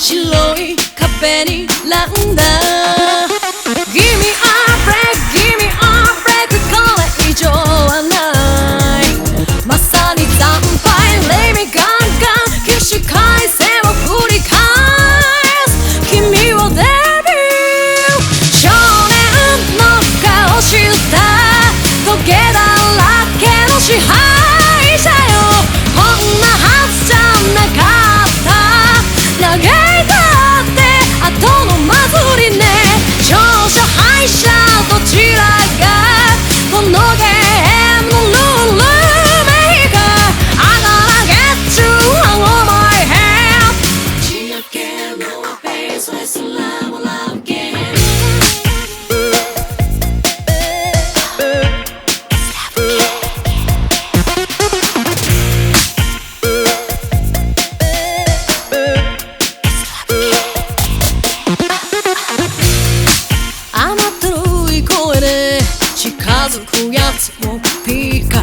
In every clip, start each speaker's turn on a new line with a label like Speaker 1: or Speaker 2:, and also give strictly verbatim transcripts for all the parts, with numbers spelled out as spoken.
Speaker 1: 白い壁にランダー Give me a break, give me a break これ以上はないまさに惨敗 Let me gone gone 起死回生を繰り返す君をデビュー少年の顔したトゲだらけの支配者よこんなはずじゃなかった嘆いたって後の祭りね勝者敗者どちらがこのゲームのルールメーカー I gotta get you out of my head 打ち明けのフェイスレスラブラブゲーム近づくやつをピックアッ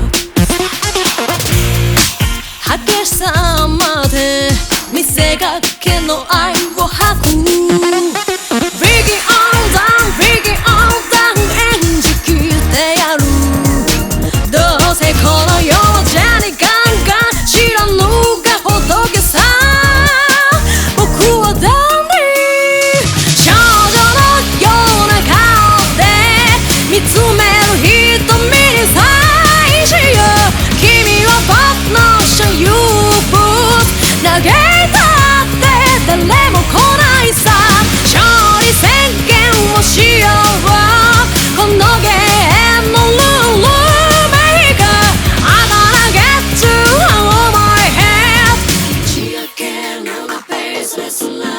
Speaker 1: プ激しさまで見せかけの愛を吐く Biggie all down, Biggie all down 演じきってやるどうせこの世じゃにガンガン知らぬが仏さ僕はダンディ少女のような顔で見つめ嘆いたって誰も来ないさ勝利宣言をしようこのゲームのルールメーカー I gotta get you out of my head 打ち明けるのがフェイスレスラ